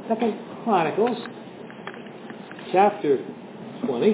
Second Chronicles, chapter 20.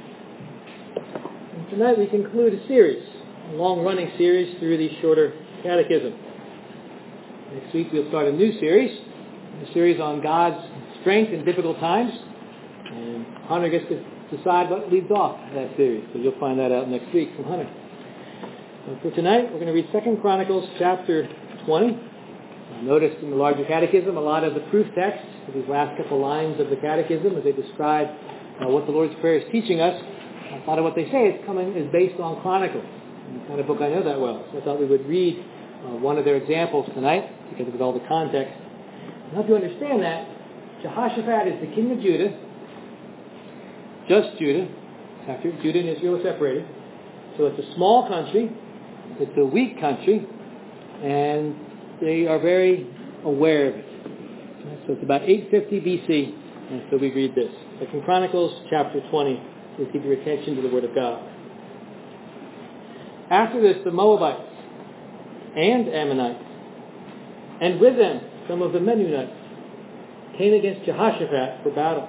And tonight we conclude a series, a long-running series through the shorter catechism. Next week we'll start a new series, a series on God's strength in difficult times. And Hunter gets to decide what leads off that series, so you'll find that out next week from Hunter. And for tonight, we're going to read 2 Chronicles chapter 20. Notice in the larger catechism a lot of the proof text, these last couple lines of the catechism as they describe what the Lord's Prayer is teaching us. A lot of what they say is based on Chronicles, and the kind of book I know that well. So I thought we would read one of their examples tonight, because of all the context. And help you understand that, Jehoshaphat is the king of Judah, just Judah, after Judah and Israel are separated. So it's a small country, it's a weak country, and they are very aware of it. So it's about 850 BC, and so we read this. 2 Chronicles chapter 20. Please keep your attention to the Word of God. After this, the Moabites and Ammonites, and with them some of the Mennonites, came against Jehoshaphat for battle.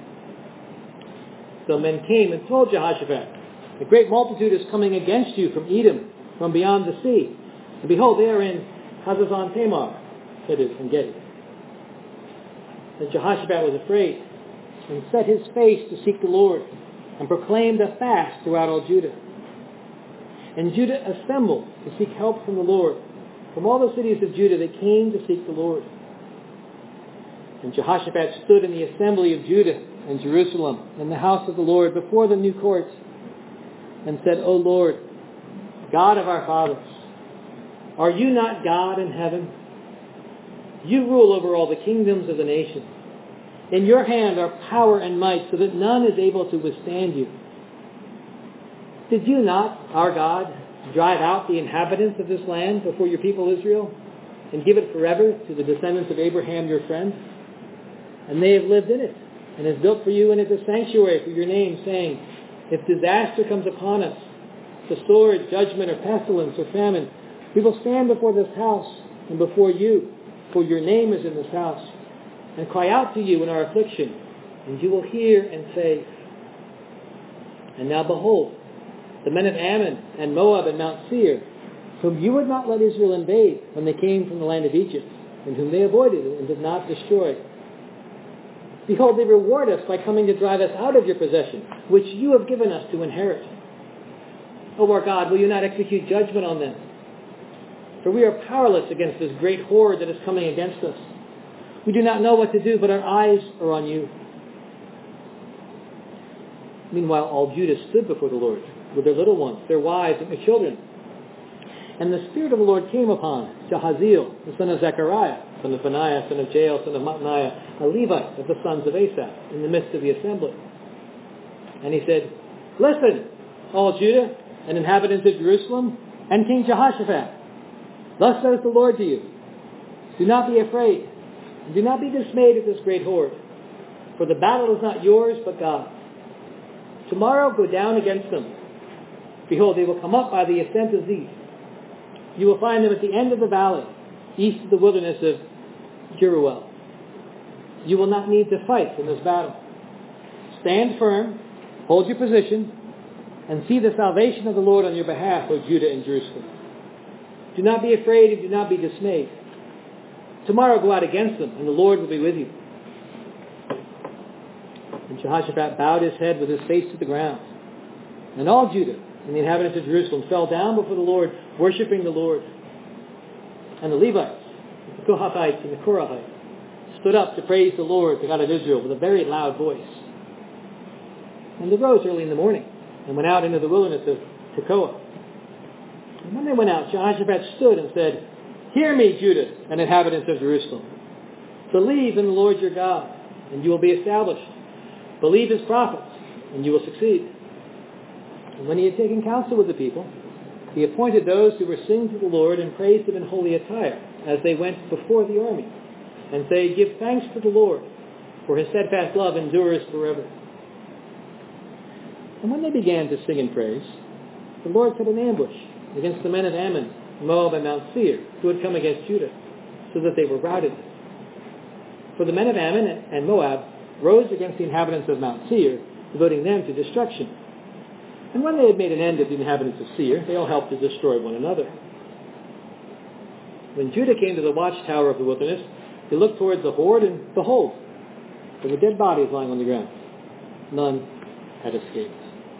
So men came and told Jehoshaphat, "A great multitude is coming against you from Edom, from beyond the sea. And behold, they are in Hazazon Tamar," that is, in Gedi. And Jehoshaphat was afraid, and set his face to seek the Lord, and proclaimed a fast throughout all Judah. And Judah assembled to seek help from the Lord. From all the cities of Judah they came to seek the Lord. And Jehoshaphat stood in the assembly of Judah and Jerusalem, in the house of the Lord, before the new courts, and said, "O Lord, God of our fathers, are you not God in heaven? You rule over all the kingdoms of the nations. In your hand are power and might, so that none is able to withstand you. Did you not, our God, drive out the inhabitants of this land before your people Israel, and give it forever to the descendants of Abraham your friend? And they have lived in it, and have built for you in it a sanctuary for your name, saying, if disaster comes upon us, the sword, judgment, or pestilence, or famine, we will stand before this house and before you, for your name is in this house, and cry out to you in our affliction, and you will hear and save. And now behold, the men of Ammon and Moab and Mount Seir, whom you would not let Israel invade when they came from the land of Egypt, and whom they avoided and did not destroy. Behold, they reward us by coming to drive us out of your possession, which you have given us to inherit. O our God, will you not execute judgment on them? For we are powerless against this great horde that is coming against us. We do not know what to do, but our eyes are on you." Meanwhile, all Judah stood before the Lord, with their little ones, their wives, and their children. And the Spirit of the Lord came upon Jahaziel, the son of Zechariah, son of Benaiah, son of Jael, son of Mattaniah, a Levite of the sons of Asaph, in the midst of the assembly. And he said, "Listen, all Judah and inhabitants of Jerusalem, and King Jehoshaphat. Thus says the Lord to you, do not be afraid, and do not be dismayed at this great horde, for the battle is not yours, but God's. Tomorrow go down against them. Behold, they will come up by the ascent of Ziph. You will find them at the end of the valley, east of the wilderness of Jeruel. You will not need to fight in this battle. Stand firm, hold your position, and see the salvation of the Lord on your behalf, O Judah and Jerusalem. Do not be afraid and do not be dismayed. Tomorrow go out against them, and the Lord will be with you." And Jehoshaphat bowed his head with his face to the ground. And all Judah and the inhabitants of Jerusalem fell down before the Lord, worshiping the Lord. And the Levites, the Kohathites and the Korahites, stood up to praise the Lord, the God of Israel, with a very loud voice. And they rose early in the morning, and went out into the wilderness of Tekoa. And when they went out, Jehoshaphat stood and said, "Hear me, Judah and inhabitants of Jerusalem. Believe in the Lord your God, and you will be established. Believe his prophets, and you will succeed." And when he had taken counsel with the people, he appointed those who were singing to the Lord and praised him in holy attire, as they went before the army, and say, "Give thanks to the Lord, for his steadfast love endures forever." And when they began to sing and praise, the Lord set an ambush against the men of Ammon, Moab, and Mount Seir, who had come against Judah, so that they were routed. For the men of Ammon and Moab rose against the inhabitants of Mount Seir, devoting them to destruction. And when they had made an end of the inhabitants of Seir, they all helped to destroy one another. When Judah came to the watchtower of the wilderness, he looked towards the horde, and behold, there were dead bodies lying on the ground. None had escaped.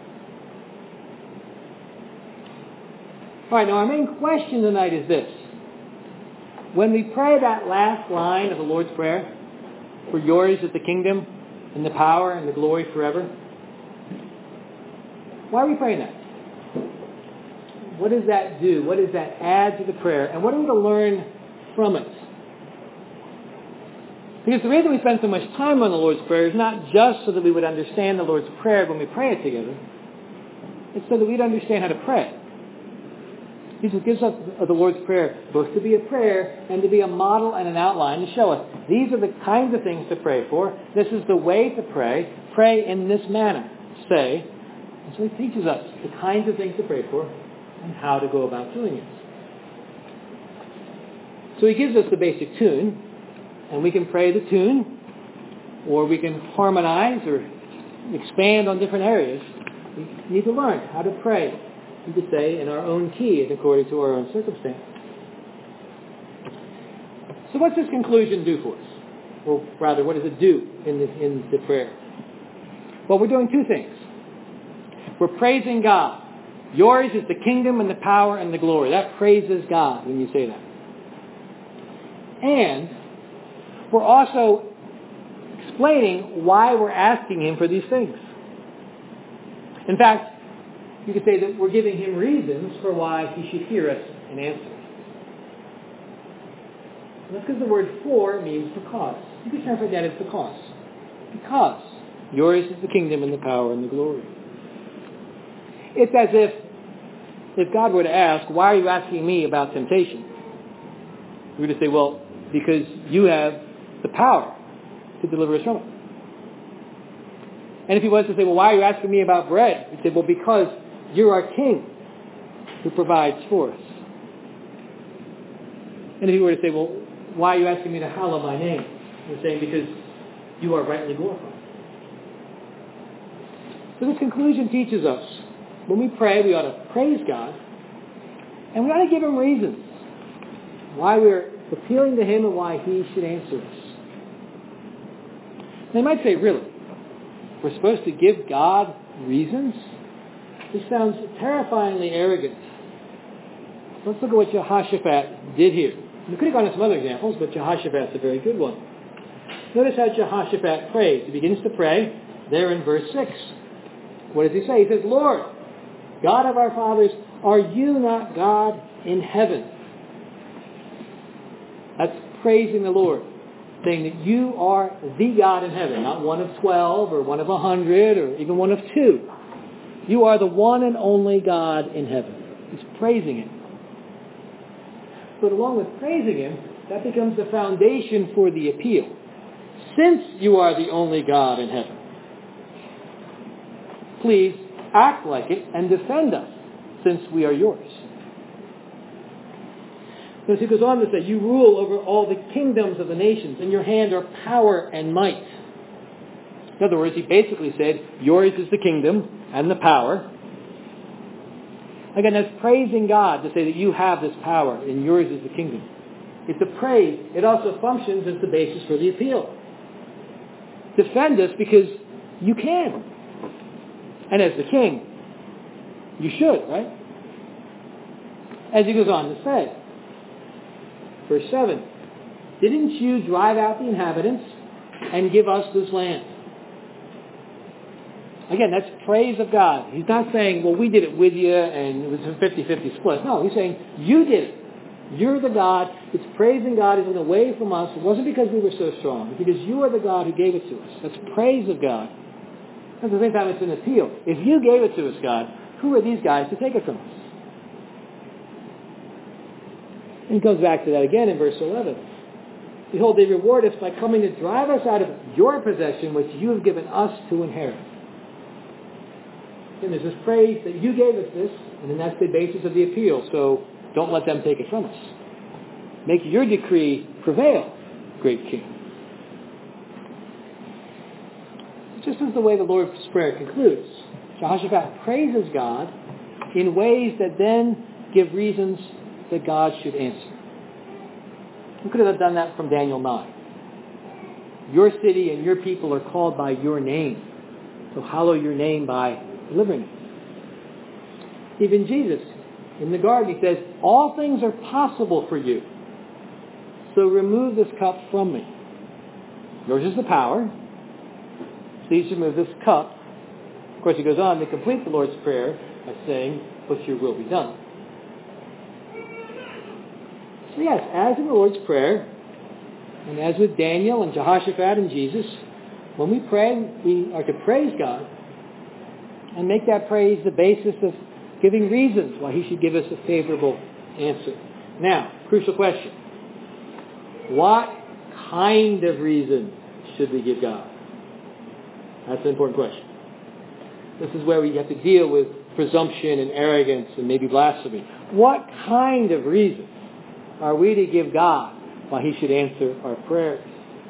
All right, now our main question tonight is this. When we pray that last line of the Lord's Prayer, for yours is the kingdom and the power and the glory forever, why are we praying that? What does that do? What does that add to the prayer? And what are we to learn from it? Because the reason we spend so much time on the Lord's Prayer is not just so that we would understand the Lord's Prayer when we pray it together. It's so that we'd understand how to pray. Jesus gives us the Lord's Prayer both to be a prayer and to be a model and an outline to show us these are the kinds of things to pray for. This is the way to pray. Pray in this manner. Say. And so he teaches us the kinds of things to pray for and how to go about doing it. So he gives us the basic tune, and we can pray the tune, or we can harmonize or expand on different areas. We need to learn how to pray, we could say, in our own key and according to our own circumstance. So what's this conclusion do for us? Or rather, what does it do in the prayer? Well, we're doing two things. We're praising God. Yours is the kingdom and the power and the glory. That praises God when you say that. And we're also explaining why we're asking him for these things. In fact, you could say that we're giving him reasons for why he should hear us and answer. And that's because the word for means because. You can translate that as because. Because yours is the kingdom and the power and the glory. It's as if God were to ask, why are you asking me about temptation? We would say, well, because you have the power to deliver us from it. And if he was to say, well, why are you asking me about bread? He'd say, well, because you're our king who provides for us. And if he were to say, well, why are you asking me to hallow my name? He's saying, because you are rightly glorified. So this conclusion teaches us, when we pray, we ought to praise God, and we ought to give him reasons why we're appealing to him and why he should answer us. They might say, really? We're supposed to give God reasons? This sounds terrifyingly arrogant. Let's look at what Jehoshaphat did here. We could have gone to some other examples, but Jehoshaphat's a very good one. Notice how Jehoshaphat prays. He begins to pray there in verse 6. What does he say? He says, Lord, God of our fathers, are you not God in heaven? That's praising the Lord, saying that you are the God in heaven, not one of 12 or one of 100 or even one of 2. You are the one and only God in heaven. He's praising him. But along with praising him, that becomes the foundation for the appeal. Since you are the only God in heaven, please act like it and defend us, since we are yours. So he goes on to say, you rule over all the kingdoms of the nations. In your hand are power and might. In other words, he basically said, yours is the kingdom and the power. Again, that's praising God to say that you have this power and yours is the kingdom. It's a praise. It also functions as the basis for the appeal. Defend us because you can. And as the king, you should, right? As he goes on to say, verse 7, didn't you drive out the inhabitants and give us this land? Again, that's praise of God. He's not saying, well, we did it with you and it was a 50-50 split. No, he's saying, you did it. You're the God. It's praising God even away from us. It wasn't because we were so strong. It's because you are the God who gave it to us. That's praise of God. At the same time, it's an appeal. If you gave it to us, God, who are these guys to take it from us? And he comes back to that again in verse 11. Behold, they reward us by coming to drive us out of your possession, which you have given us to inherit. And there's this praise that you gave us this, and then that's the basis of the appeal. So don't let them take it from us. Make your decree prevail, great King. Just as the way the Lord's Prayer concludes. Jehoshaphat praises God in ways that then give reasons that God should answer. We could have done that from Daniel 9. Your city and your people are called by your name, so hallow your name by delivering it. Even Jesus, in the garden, he says, all things are possible for you, so remove this cup from me. Yours is the power. Please remove this cup. Of course, he goes on to complete the Lord's Prayer by saying, but your will be done. So yes, as in the Lord's Prayer, and as with Daniel and Jehoshaphat and Jesus, when we pray, we are to praise God and make that praise the basis of giving reasons why he should give us a favorable answer. Now, crucial question. What kind of reason should we give God? That's an important question. This is where we have to deal with presumption and arrogance and maybe blasphemy. What kind of reason are we to give God why he should answer our prayers?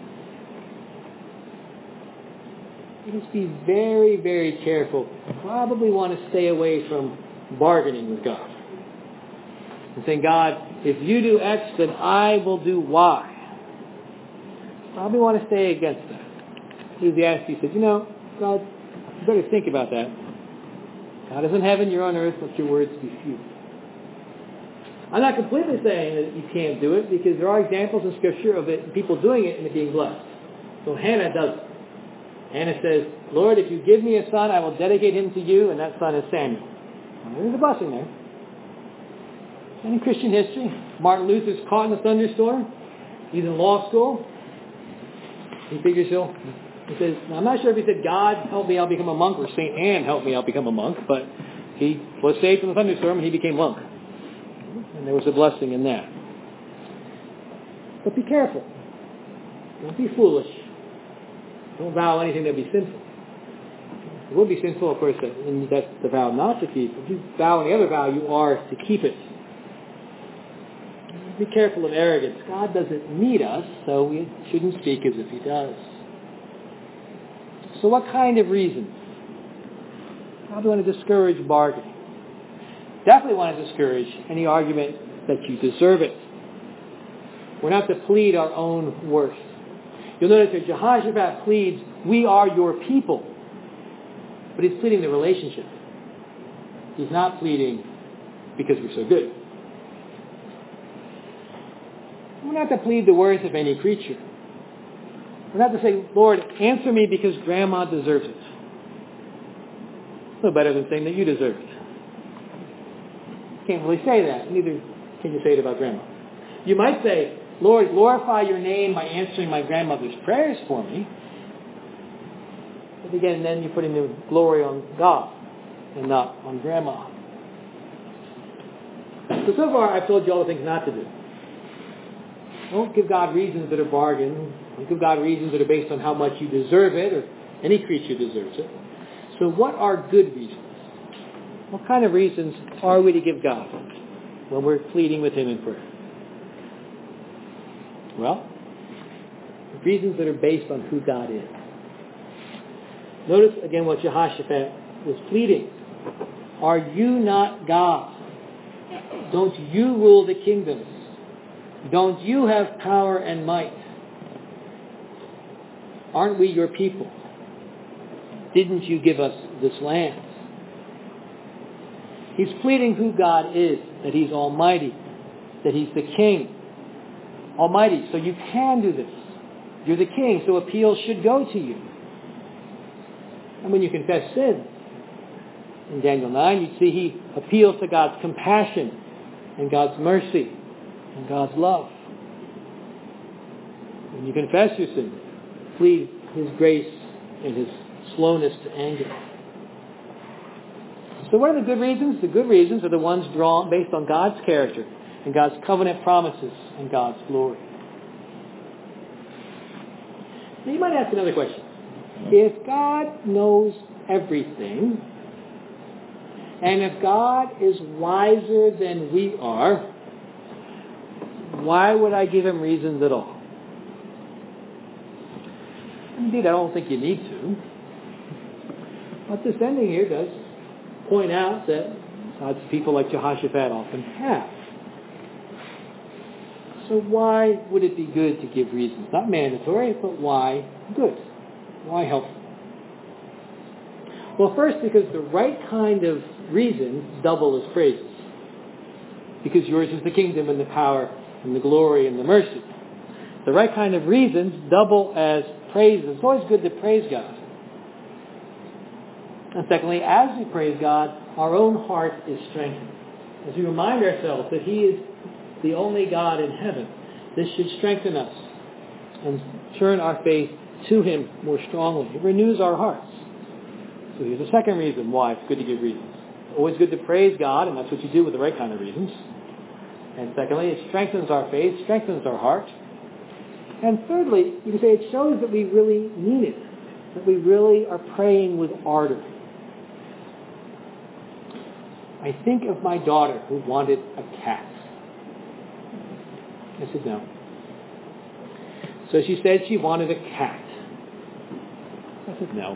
We must be very, very careful. Probably want to stay away from bargaining with God. And saying, God, if you do X, then I will do Y. Probably want to stay against that. Ecclesiastes says, God, you better think about that. God is in heaven, you're on earth, let your words be few. I'm not completely saying that you can't do it, because there are examples in Scripture of it, people doing it and it being blessed. So Hannah does it. Hannah says, Lord, if you give me a son, I will dedicate him to you, and that son is Samuel. Well, there's a blessing there. And in Christian history, Martin Luther's caught in a thunderstorm. He's in law school. He figures he says, I'm not sure if he said, God, help me, I'll become a monk, or St. Anne, help me, I'll become a monk, but he was saved from the thunderstorm and he became monk. And there was a blessing in that. But be careful. Don't be foolish. Don't vow anything that would be sinful. It would be sinful, of course, and that's the vow not to keep. If you vow any other vow, you are to keep it. Be careful of arrogance. God doesn't need us, so we shouldn't speak as if he does. So what kind of reasons? Probably want to discourage bargaining. Definitely want to discourage any argument that you deserve it. We're not to plead our own worth. You'll notice that Jehoshaphat pleads, we are your people. But he's pleading the relationship. He's not pleading because we're so good. We're not to plead the worth of any creature. We're not to say, Lord, answer me because Grandma deserves it. It's no better than saying that you deserve it. You can't really say that. Neither can you say it about Grandma. You might say, Lord, glorify your name by answering my grandmother's prayers for me. But again, then you're putting the glory on God and not on Grandma. So far, I've told you all the things not to do. Don't give God reasons that are bargain. Don't give God reasons that are based on how much you deserve it, or any creature deserves it. So what are good reasons? What kind of reasons are we to give God when we're pleading with him in prayer? Well, reasons that are based on who God is. Notice again what Jehoshaphat was pleading. Are you not God? Don't you rule the kingdoms? Don't you have power and might? Aren't we your people? Didn't you give us this land? He's pleading who God is, that he's almighty, that he's the king. Almighty, so you can do this. You're the king, so appeals should go to you. And when you confess sin, in Daniel 9, you see he appeals to God's compassion and God's mercy and God's love. When you confess your sin, plead his grace and his slowness to anger. So what are the good reasons? The good reasons are the ones drawn based on God's character and God's covenant promises and God's glory. Now you might ask another question. If God knows everything, and if God is wiser than we are, why would I give him reasons at all? Indeed, I don't think you need to. But this ending here does point out that God's people like Jehoshaphat often have. So why would it be good to give reasons? Not mandatory, but why good? Why helpful? Well, first, because the right kind of reasons double as praises. Because yours is the kingdom and the power and the glory and the mercy. The right kind of reasons double as praises. It's always good to praise God. And secondly, as we praise God, our own heart is strengthened. As we remind ourselves that He is the only God in heaven, this should strengthen us and turn our faith to Him more strongly. It renews our hearts. So here's a second reason why it's good to give reasons. It's always good to praise God, and that's what you do with the right kind of reasons. And secondly, it strengthens our faith, strengthens our heart. And thirdly, you can say it shows that we really mean it, that we really are praying with ardor. I think of my daughter who wanted a cat. I said no. So she said she wanted a cat. I said no.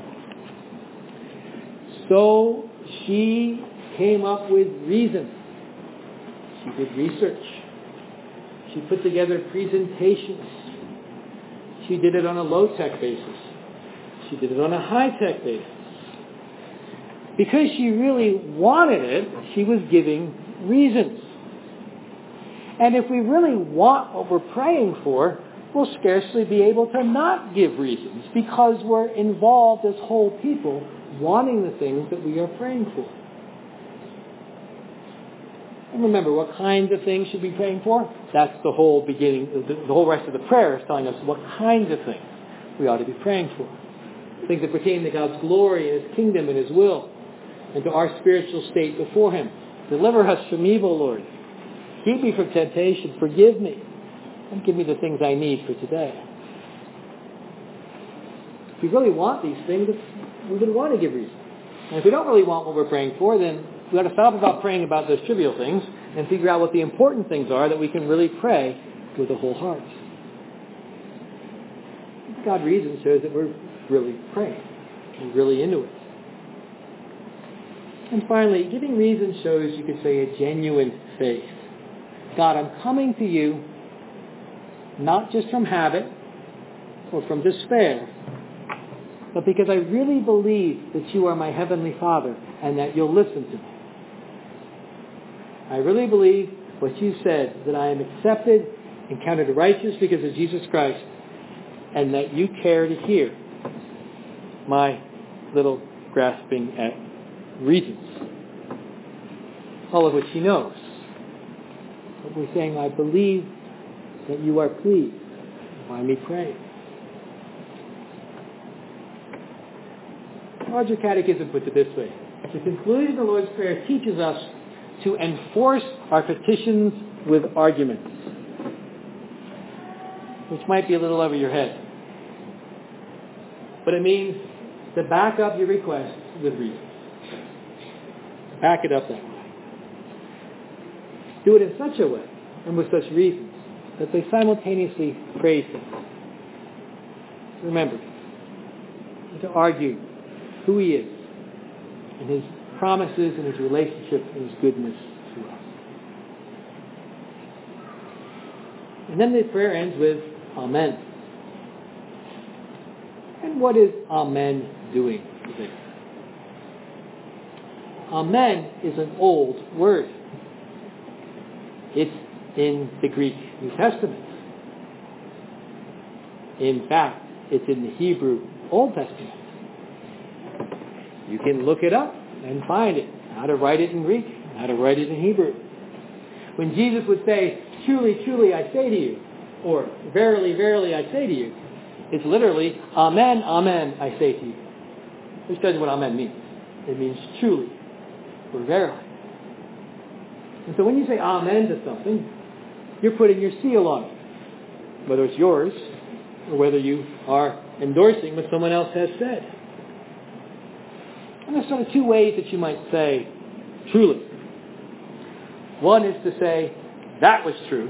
So she came up with reasons. She did research. She put together presentations. She did it on a low-tech basis. She did it on a high-tech basis. Because she really wanted it, she was giving reasons. And if we really want what we're praying for, we'll scarcely be able to not give reasons because we're involved as whole people wanting the things that we are praying for. And remember, what kinds of things should we be praying for? That's the whole beginning, the whole rest of the prayer is telling us what kinds of things we ought to be praying for. Things that pertain to God's glory and His kingdom and His will, and to our spiritual state before Him. Deliver us from evil, Lord. Keep me from temptation. Forgive me. And give me the things I need for today. If we really want these things, we would want to give reason. And if we don't really want what we're praying for, then we've got to stop about praying about those trivial things and figure out what the important things are that we can really pray with a whole heart. God reason shows that we're really praying. We're really into it. And finally, giving reason shows, you could say, a genuine faith. God, I'm coming to you not just from habit or from despair, but because I really believe that you are my heavenly Father and that you'll listen to me. I really believe what you said, that I am accepted and counted righteous because of Jesus Christ, and that you care to hear my little grasping at reasons, all of which He knows. But we're saying, I believe that you are pleased by me praying. Roger Catechism puts it this way. The conclusion of the Lord's Prayer teaches us to enforce our petitions with arguments, which might be a little over your head. But it means to back up your request with reasons. Back it up that way. Do it in such a way and with such reasons that they simultaneously praise Him. Remember, to argue who He is and His promises and His relationship and His goodness to us. And then the prayer ends with Amen. And what is Amen doing there? Amen is an old word. It's in the Greek New Testament. In fact, it's in the Hebrew Old Testament. You can look it up and find it, how to write it in Greek, how to write it in Hebrew. When Jesus would say, truly, truly, I say to you, or verily, verily, I say to you, it's literally, amen, amen, I say to you. Which tells you what amen means. It means truly, or verily. And so when you say amen to something, you're putting your seal on it, whether it's yours or whether you are endorsing what someone else has said. And there's sort of two ways that you might say truly. One is to say, that was true.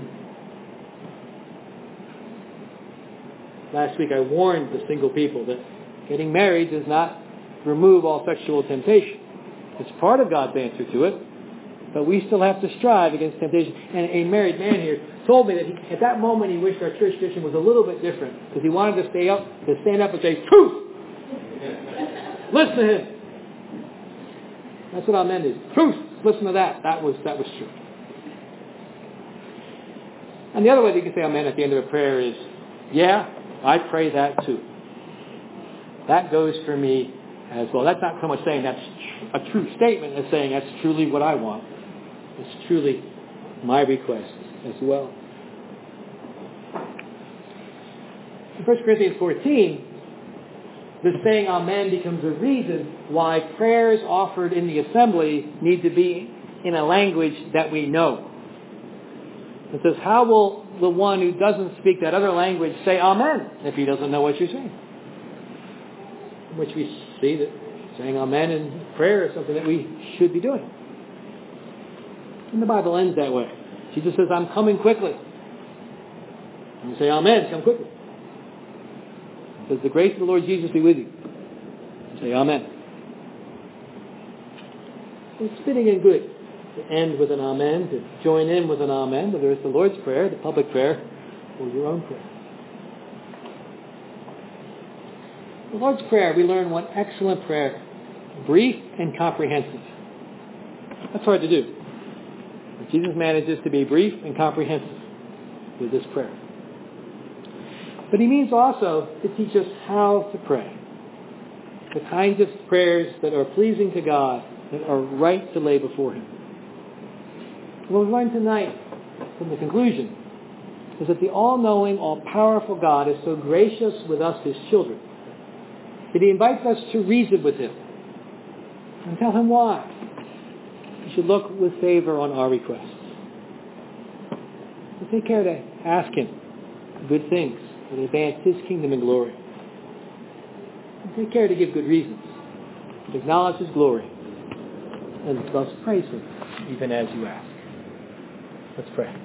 Last week I warned the single people that getting married does not remove all sexual temptation. It's part of God's answer to it. But we still have to strive against temptation. And a married man here told me that at that moment he wished our church tradition was a little bit different. Because he wanted to stand up and say, truth! Listen to him. That's what amen is. Truth! Listen to that. That was true. And the other way that you can say amen at the end of a prayer is, yeah, I pray that too. That goes for me as well. That's not so much saying that's a true statement as saying that's truly what I want. It's truly my request as well. In 1 Corinthians 14, this saying amen becomes a reason why prayers offered in the assembly need to be in a language that we know. It says, how will the one who doesn't speak that other language say amen if he doesn't know what you're saying? In which we see that saying amen in prayer is something that we should be doing. And the Bible ends that way. Jesus says, I'm coming quickly. And you say, amen, come quickly. It says, the grace of the Lord Jesus be with you. You say, amen. It's fitting and good to end with an amen, to join in with an amen, whether it's the Lord's Prayer, the public prayer, or your own prayer. The Lord's Prayer, we learn one excellent prayer, brief and comprehensive. That's hard to do. But Jesus manages to be brief and comprehensive with this prayer. But he means also to teach us how to pray. The kinds of prayers that are pleasing to God, that are right to lay before him. What we learn tonight from the conclusion is that the all-knowing, all-powerful God is so gracious with us, his children, that he invites us to reason with him and tell him why we should look with favor on our requests. So take care to ask him good things that advance his kingdom and glory. And take care to give good reasons, to acknowledge his glory, and thus praise him even as you ask. Let's pray.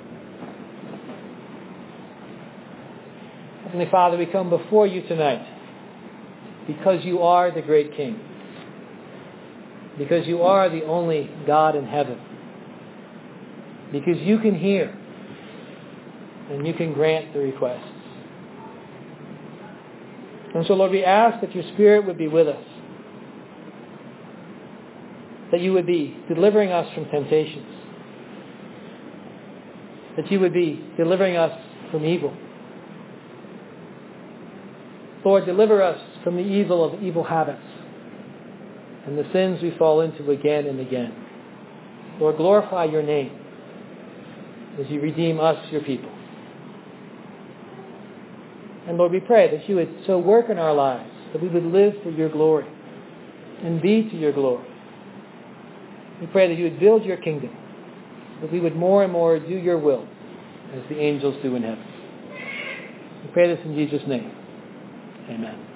Heavenly Father, we come before you tonight because you are the great King. Because you are the only God in heaven. Because you can hear and you can grant the requests. And so, Lord, we ask that your Spirit would be with us. That you would be delivering us from temptations. That you would be delivering us from evil. Lord, deliver us from the evil of evil habits and the sins we fall into again and again. Lord, glorify your name as you redeem us, your people. And Lord, we pray that you would so work in our lives that we would live for your glory and be to your glory. We pray that you would build your kingdom, that we would more and more do your will as the angels do in heaven. We pray this in Jesus' name. Amen.